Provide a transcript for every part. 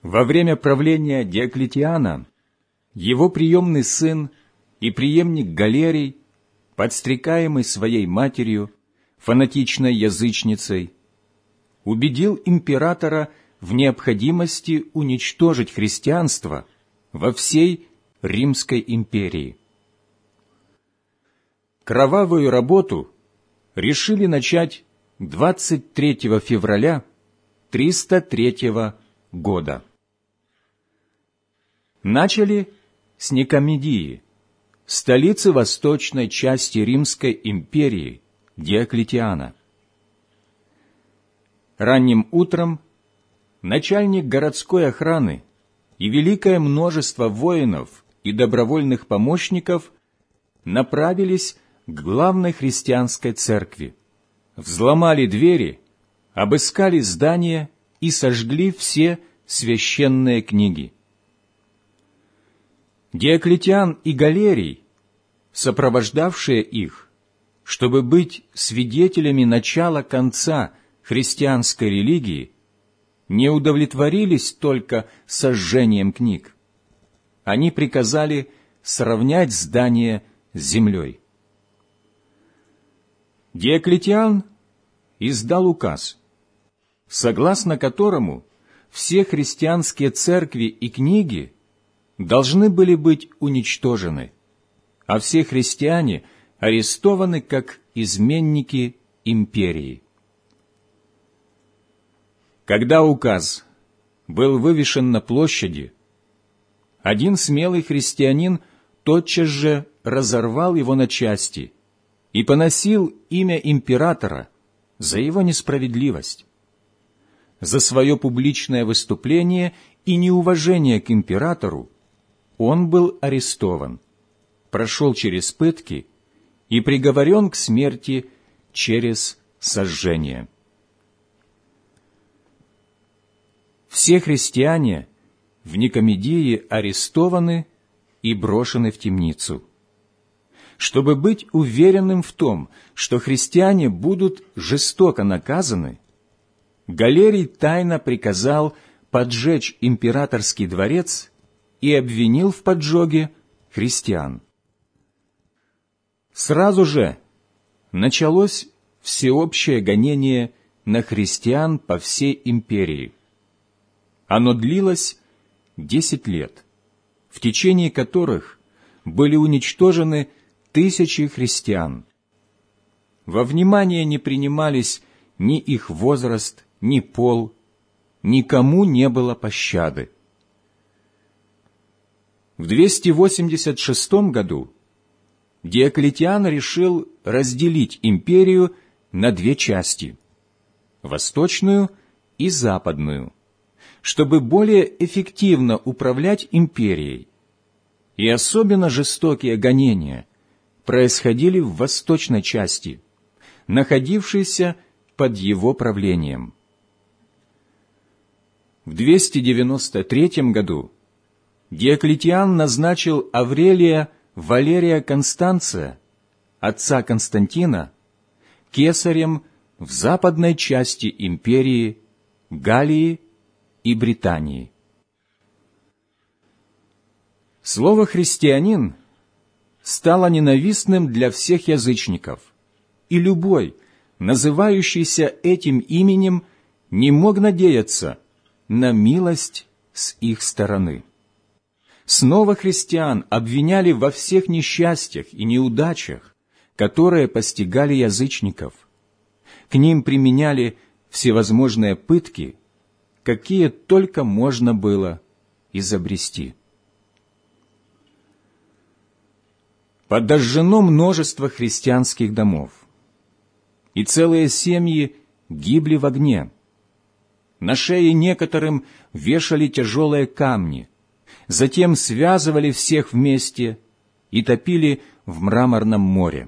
Во время правления Диоклетиана его приемный сын и преемник Галерий, подстрекаемый своей матерью, фанатичной язычницей, убедил императора в необходимости уничтожить христианство во всей Римской империи. Кровавую работу решили начать 23 февраля 303 года. Начали с Никомедии, столицы восточной части Римской империи Диоклетиана. Ранним утром начальник городской охраны и великое множество воинов и добровольных помощников направились к главной христианской церкви, взломали двери, обыскали здание и сожгли все священные книги. Диоклетиан и Галерий, сопровождавшие их, чтобы быть свидетелями начала-конца христианской религии, не удовлетворились только сожжением книг. Они приказали сравнять здание с землей. Диоклетиан издал указ, согласно которому все христианские церкви и книги должны были быть уничтожены, а все христиане арестованы как изменники империи. Когда указ был вывешен на площади, один смелый христианин тотчас же разорвал его на части и поносил имя императора за его несправедливость. За свое публичное выступление и неуважение к императору он был арестован, прошел через пытки и приговорен к смерти через сожжение. Все христиане в Никомедии арестованы и брошены в темницу. Чтобы быть уверенным в том, что христиане будут жестоко наказаны, Галерий тайно приказал поджечь императорский дворец и обвинил в поджоге христиан. Сразу же началось всеобщее гонение на христиан по всей империи. Оно длилось 10 лет, в течение которых были уничтожены тысячи христиан. Во внимание не принимались ни их возраст, ни пол, никому не было пощады. В 286 году Диоклетиан решил разделить империю на две части – восточную и западную, чтобы более эффективно управлять империей. И особенно жестокие гонения происходили в восточной части, находившейся под его правлением. В 293 году Диоклетиан назначил Аврелия Валерия Констанция, отца Константина, кесарем в западной части империи, Галлии и Британии. Слово «христианин» стало ненавистным для всех язычников, и любой, называющийся этим именем, не мог надеяться на милость с их стороны. Снова христиан обвиняли во всех несчастьях и неудачах, которые постигали язычников. К ним применяли всевозможные пытки, какие только можно было изобрести. Подожжено множество христианских домов, и целые семьи гибли в огне. На шеи некоторым вешали тяжелые камни, затем связывали всех вместе и топили в мраморном море.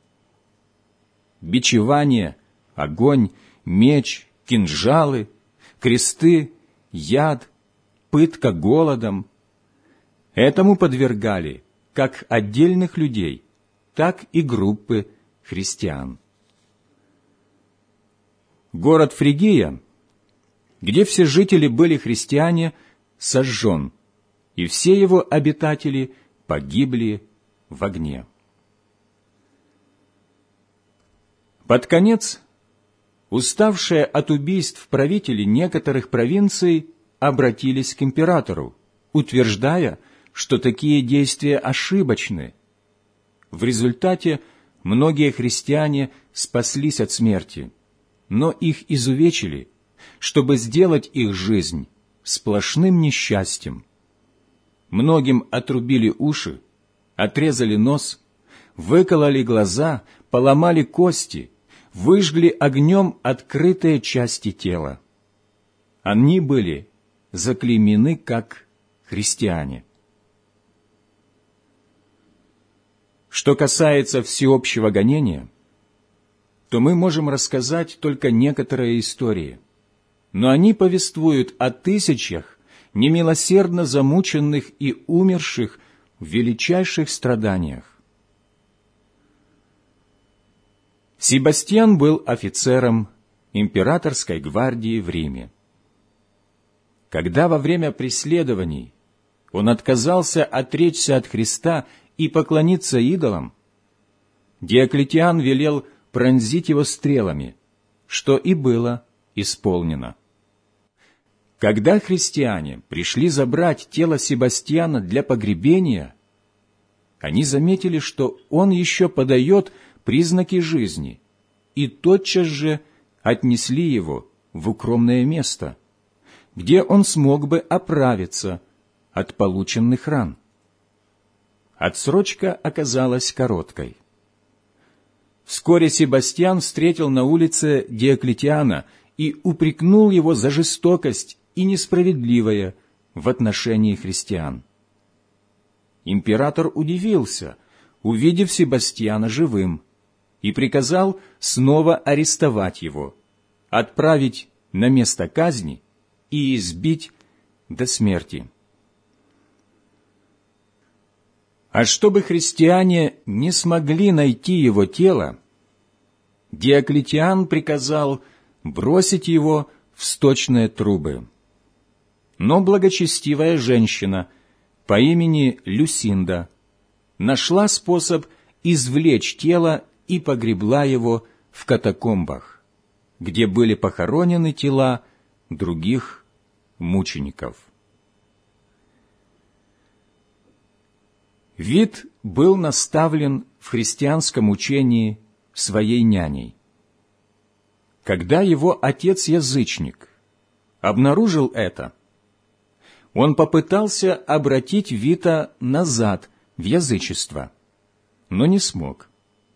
Бичевание, огонь, меч, кинжалы, кресты, яд, пытка голодом — этому подвергали как отдельных людей, так и группы христиан. Город Фригия, где все жители были христиане, сожжен, и все его обитатели погибли в огне. Под конец, уставшие от убийств правители некоторых провинций обратились к императору, утверждая, что такие действия ошибочны. В результате многие христиане спаслись от смерти, но их изувечили, чтобы сделать их жизнь сплошным несчастьем. Многим отрубили уши, отрезали нос, выкололи глаза, поломали кости, выжгли огнем открытые части тела. Они были заклеймены как христиане. Что касается всеобщего гонения, то мы можем рассказать только некоторые истории, но они повествуют о тысячах немилосердно замученных и умерших в величайших страданиях. Себастьян был офицером императорской гвардии в Риме. Когда во время преследований он отказался отречься от Христа и поклониться идолам, Диоклетиан велел пронзить его стрелами, что и было исполнено. Когда христиане пришли забрать тело Себастьяна для погребения, они заметили, что он еще подает признаки жизни, и тотчас же отнесли его в укромное место, где он смог бы оправиться от полученных ран. Отсрочка оказалась короткой. Вскоре Себастьян встретил на улице Диоклетиана и упрекнул его за жестокость и несправедливое в отношении христиан. Император удивился, увидев Себастьяна живым, и приказал снова арестовать его, отправить на место казни и избить до смерти. А чтобы христиане не смогли найти его тело, Диоклетиан приказал бросить его в сточные трубы. Но благочестивая женщина по имени Люсинда нашла способ извлечь тело и погребла его в катакомбах, где были похоронены тела других мучеников. Вит был наставлен в христианском учении своей няней. Когда его отец-язычник обнаружил это, он попытался обратить Вита назад в язычество, но не смог.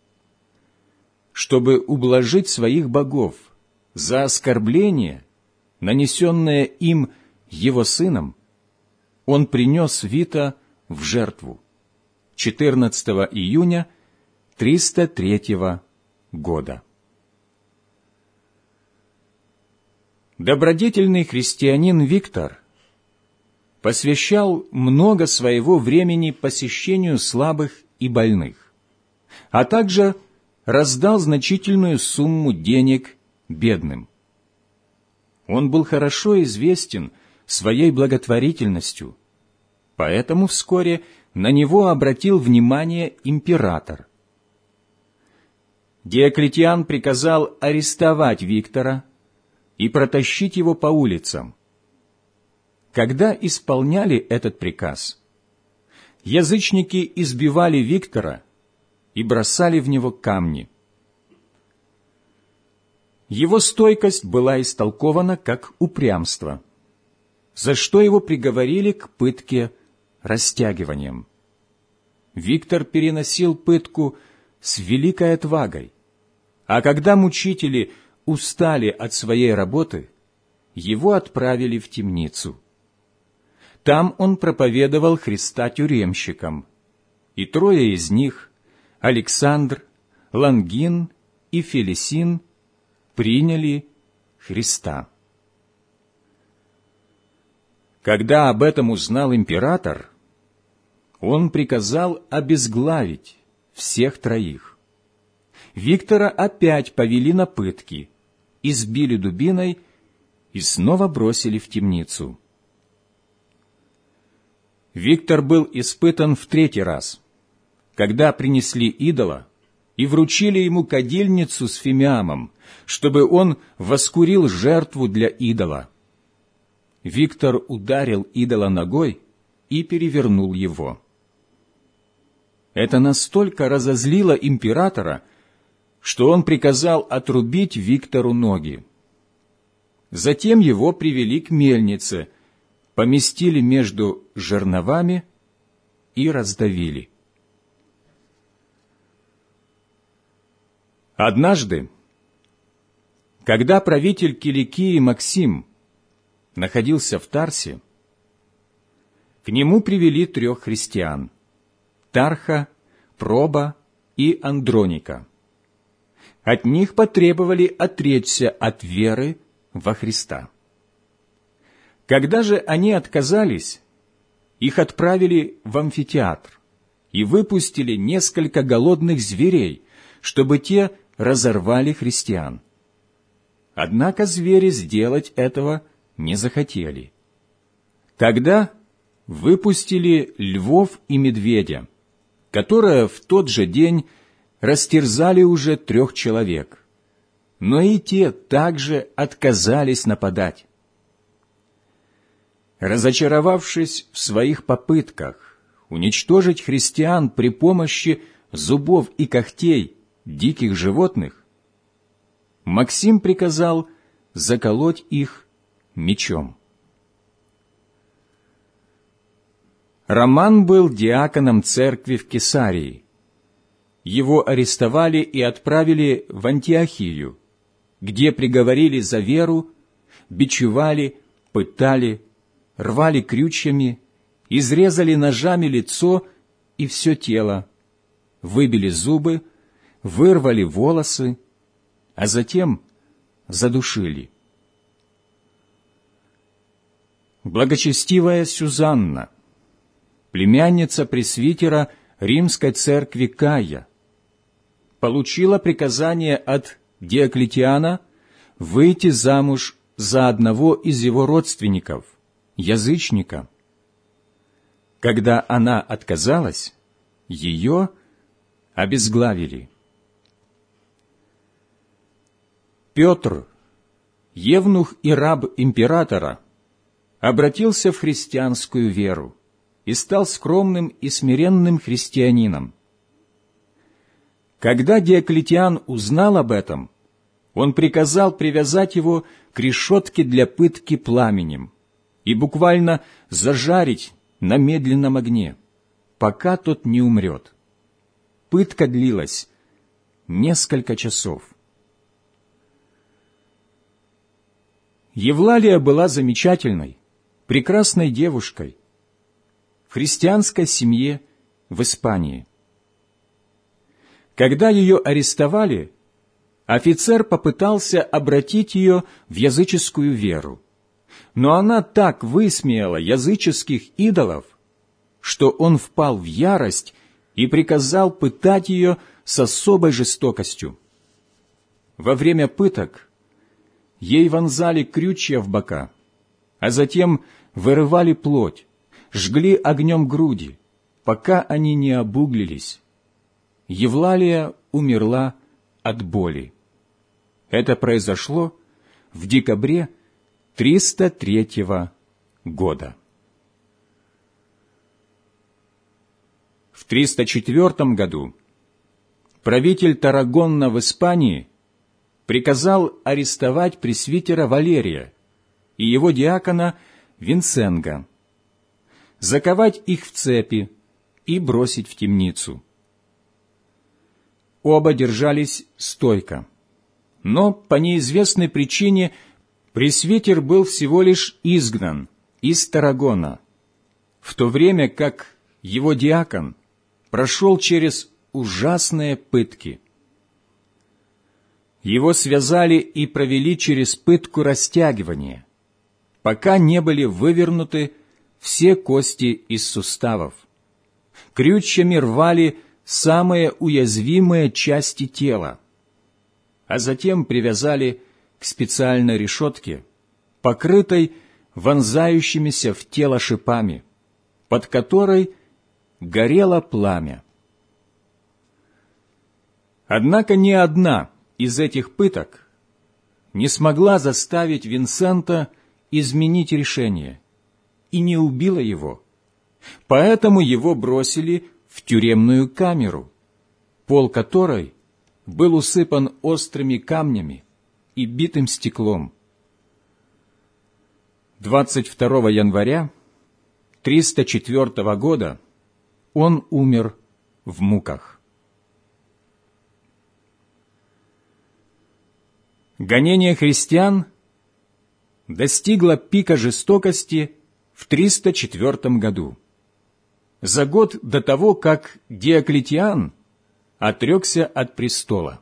Чтобы ублажить своих богов за оскорбление, нанесенное им его сыном, он принес Вита в жертву 14 июня 303 года. Добродетельный христианин Виктор посвящал много своего времени посещению слабых и больных, а также раздал значительную сумму денег бедным. Он был хорошо известен своей благотворительностью, поэтому вскоре на него обратил внимание император. Диоклетиан приказал арестовать Виктора и протащить его по улицам. Когда исполняли этот приказ, язычники избивали Виктора и бросали в него камни. Его стойкость была истолкована как упрямство, за что его приговорили к пытке растягиванием. Виктор переносил пытку с великой отвагой, а когда мучители устали от своей работы, его отправили в темницу. Там он проповедовал Христа тюремщикам, и трое из них, Александр, Лангин и Фелисин, приняли Христа. Когда об этом узнал император, он приказал обезглавить всех троих. Виктора опять повели на пытки, избили дубиной и снова бросили в темницу. Виктор был испытан в 3-й раз, когда принесли идола и вручили ему кадильницу с фимиамом, чтобы он воскурил жертву для идола. Виктор ударил идола ногой и перевернул его. Это настолько разозлило императора, что он приказал отрубить Виктору ноги. Затем его привели к мельнице, поместили между жерновами и раздавили. Однажды, когда правитель Киликии Максим находился в Тарсе, к нему привели 3 христиан – Тарха, Проба и Андроника. От них потребовали отречься от веры во Христа. Когда же они отказались, их отправили в амфитеатр и выпустили несколько голодных зверей, чтобы те разорвали христиан. Однако звери сделать этого не захотели. Тогда выпустили львов и медведя, которые в тот же день растерзали уже 3 человек, но и те также отказались нападать. Разочаровавшись в своих попытках уничтожить христиан при помощи зубов и когтей диких животных, Максим приказал заколоть их мечом. Роман был диаконом церкви в Кесарии. Его арестовали и отправили в Антиохию, где приговорили за веру, бичевали, пытали, рвали крючьями, изрезали ножами лицо и все тело, выбили зубы, вырвали волосы, а затем задушили. Благочестивая Сюзанна, племянница пресвитера Римской церкви Кая, получила приказание от Диоклетиана выйти замуж за одного из его родственников, язычника. Когда она отказалась, ее обезглавили. Петр, евнух и раб императора, обратился в христианскую веру и стал скромным и смиренным христианином. Когда Диоклетиан узнал об этом, он приказал привязать его к решетке для пытки пламенем и буквально зажарить на медленном огне, пока тот не умрет. Пытка длилась несколько часов. Евлалия была замечательной, прекрасной девушкой в христианской семье в Испании. Когда ее арестовали, офицер попытался обратить ее в языческую веру, но она так высмеяла языческих идолов, что он впал в ярость и приказал пытать ее с особой жестокостью. Во время пыток ей вонзали крючья в бока, а затем вырывали плоть, жгли огнем груди, пока они не обуглились. Евлалия умерла от боли. Это произошло в декабре 303 года. В 304 году правитель Таррагона в Испании приказал арестовать пресвитера Валерия и его диакона Винсенга, заковать их в цепи и бросить в темницу. Оба держались стойко, но по неизвестной причине пресвитер был всего лишь изгнан из Таррагона, в то время как его диакон прошел через ужасные пытки. Его связали и провели через пытку растягивания, пока не были вывернуты все кости из суставов. Крючьями рвали самые уязвимые части тела, а затем привязали к специальной решетке, покрытой вонзающимися в тело шипами, под которой горело пламя. Однако ни одна из этих пыток не смогла заставить Винсента изменить решение и не убила его, поэтому его бросили в тюремную камеру, пол которой был усыпан острыми камнями и битым стеклом. 22 января 304 года он умер в муках. Гонение христиан достигло пика жестокости в 304 году, за год до того, как Диоклетиан отрекся от престола.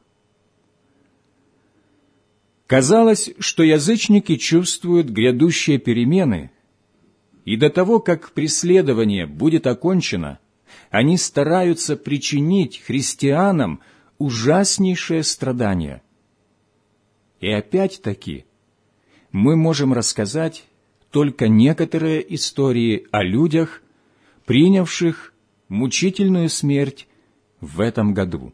Казалось, что язычники чувствуют грядущие перемены, и до того, как преследование будет окончено, они стараются причинить христианам ужаснейшее страдание. И опять-таки мы можем рассказать только некоторые истории о людях, принявших мучительную смерть в этом году.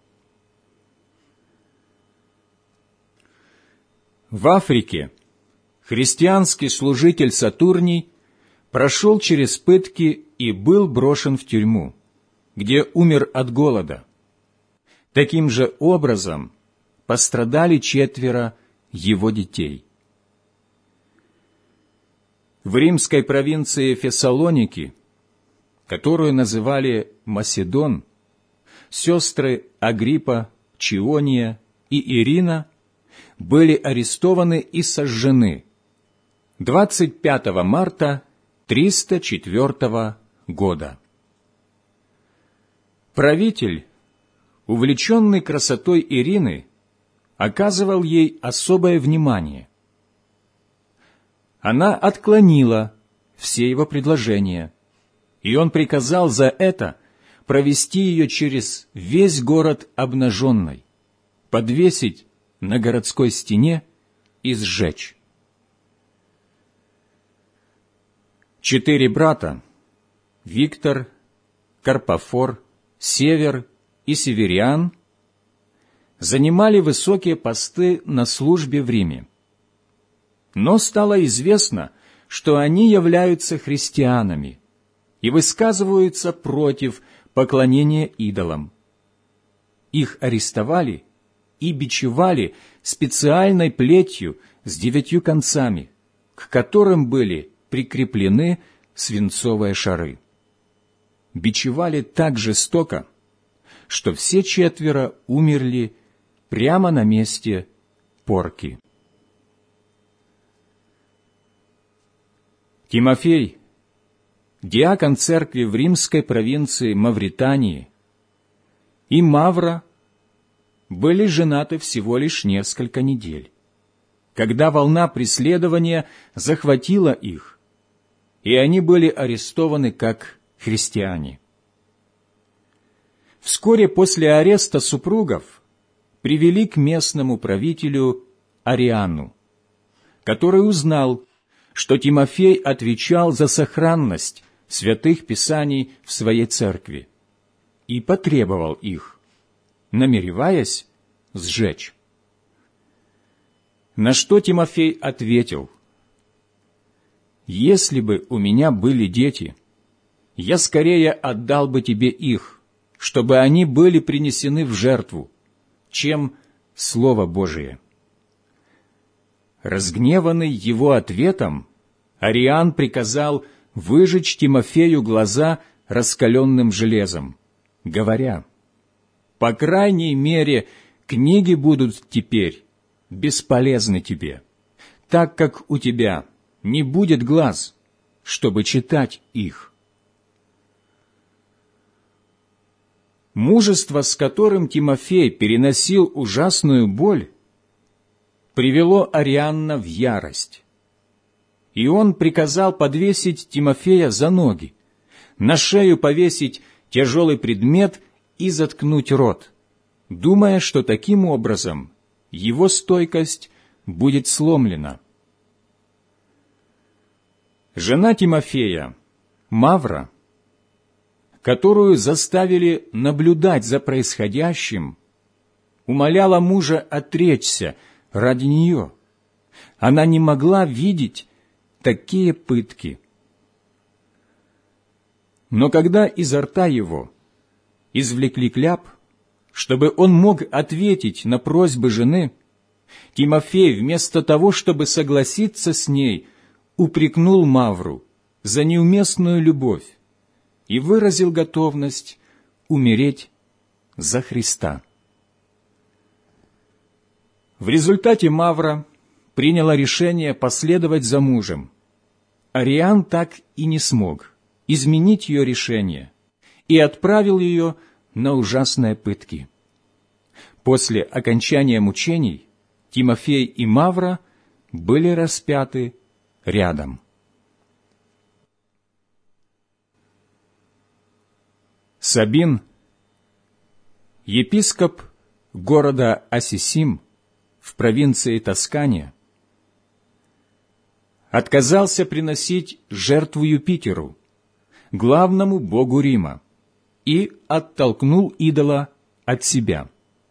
В Африке христианский служитель Сатурний прошел через пытки и был брошен в тюрьму, где умер от голода. Таким же образом пострадали 4 его детей. В римской провинции Фессалоники, которую называли Маседон, сестры Агриппа, Чиония и Ирина были арестованы и сожжены 25 марта 304 года. Правитель, увлеченный красотой Ирины, оказывал ей особое внимание. Она отклонила все его предложения, и он приказал за это провести ее через весь город обнаженной, подвесить на городской стене и сжечь. 4 брата — Виктор, Карпофор, Север и Севериан — занимали высокие посты на службе в Риме. Но стало известно, что они являются христианами и высказываются против поклонения идолам. Их арестовали и бичевали специальной плетью с 9 концами, к которым были прикреплены свинцовые шары. Бичевали так жестоко, что все 4 умерли прямо на месте порки. Тимофей, диакон церкви в римской провинции Мавритании, и Мавра были женаты всего лишь несколько недель, когда волна преследования захватила их, и они были арестованы как христиане. Вскоре после ареста супругов привели к местному правителю Ариану, который узнал, что Тимофей отвечал за сохранность святых писаний в своей церкви, и потребовал их, намереваясь сжечь. На что Тимофей ответил: «Если бы у меня были дети, я скорее отдал бы тебе их, чтобы они были принесены в жертву, чем Слово Божие». Разгневанный его ответом, Ариан приказал выжечь Тимофею глаза раскаленным железом, говоря: «По крайней мере, книги будут теперь бесполезны тебе, так как у тебя не будет глаз, чтобы читать их». Мужество, с которым Тимофей переносил ужасную боль, привело Арианна в ярость. И он приказал подвесить Тимофея за ноги, на шею повесить тяжелый предмет и заткнуть рот, думая, что таким образом его стойкость будет сломлена. Жена Тимофея, Мавра, которую заставили наблюдать за происходящим, умоляла мужа отречься ради нее. Она не могла видеть такие пытки. Но когда изо рта его извлекли кляп, чтобы он мог ответить на просьбы жены, Тимофей, вместо того, чтобы согласиться с ней, упрекнул Мавру за неуместную любовь и выразил готовность умереть за Христа. В результате Мавра приняла решение последовать за мужем. Ариан так и не смог изменить ее решение и отправил ее на ужасные пытки. После окончания мучений Тимофей и Мавра были распяты рядом. Сабин, епископ города Асисим в провинции Тоскания, отказался приносить жертву Юпитеру, главному богу Рима, и оттолкнул идола от себя.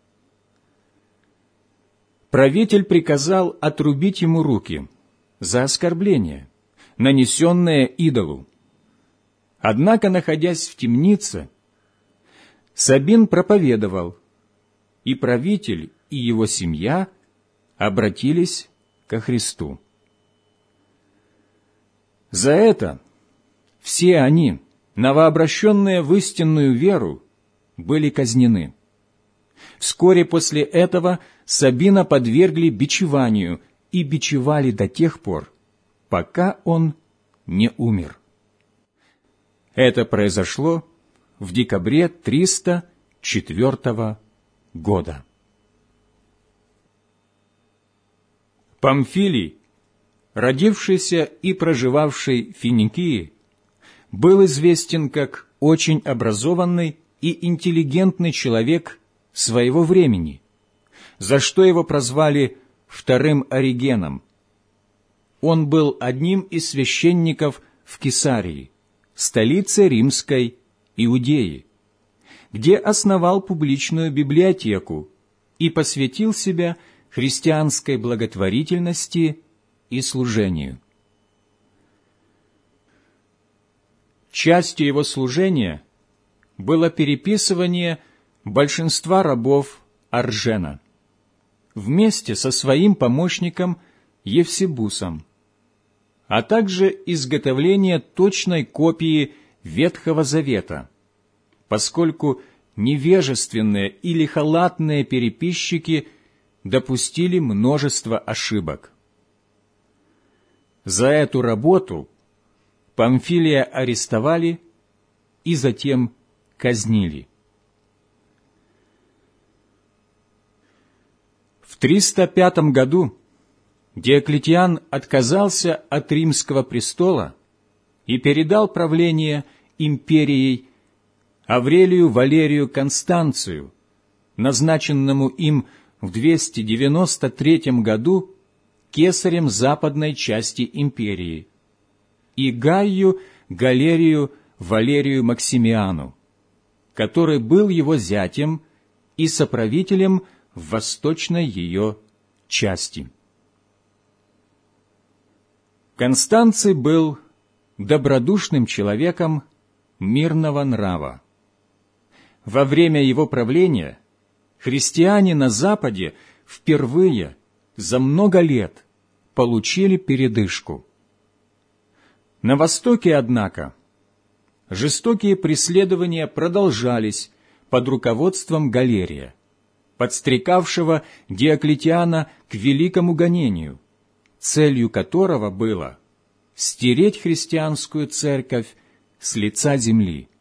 Правитель приказал отрубить ему руки за оскорбление, нанесенное идолу. Однако, находясь в темнице, Сабин проповедовал, и правитель, и его семья обратились ко Христу. За это все они, новообращенные в истинную веру, были казнены. Вскоре после этого Сабина подвергли бичеванию и бичевали до тех пор, пока он не умер. Это произошло в декабре 304 года. Памфилий, родившийся и проживавший в Финикии, был известен как очень образованный и интеллигентный человек своего времени, за что его прозвали вторым Оригеном. Он был одним из священников в Кесарии, столице римской Иудеи, где основал публичную библиотеку и посвятил себя христианской благотворительности и служению. Частью его служения было переписывание большинства рабов Оржена вместе со своим помощником Евсебусом, а также изготовление точной копии Ветхого Завета, поскольку невежественные или халатные переписчики допустили множество ошибок. За эту работу Памфилия арестовали и затем казнили. В 305 году Диоклетиан отказался от римского престола и передал правление империей Аврелию Валерию Констанцию, назначенному им в 293 году кесарем западной части империи, и Гайю Галерию Валерию Максимиану, который был его зятем и соправителем в восточной ее части. Констанций был добродушным человеком мирного нрава. Во время его правления христиане на Западе впервые за много лет получили передышку. На Востоке, однако, жестокие преследования продолжались под руководством Галерия, подстрекавшего Диоклетиана к великому гонению, целью которого было стереть христианскую церковь с лица земли.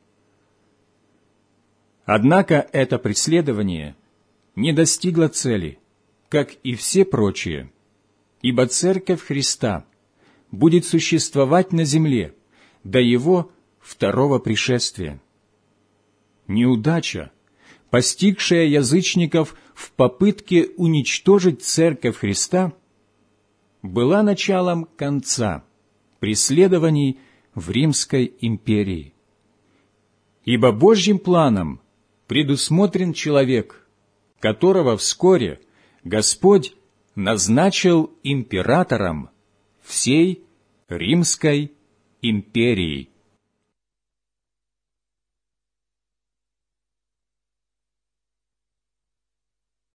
Однако это преследование не достигло цели, как и все прочие, ибо Церковь Христа будет существовать на земле до Его второго пришествия. Неудача, постигшая язычников в попытке уничтожить Церковь Христа, была началом конца преследований в Римской империи. Ибо Божьим планом предусмотрен человек, которого вскоре Господь назначил императором всей Римской империи.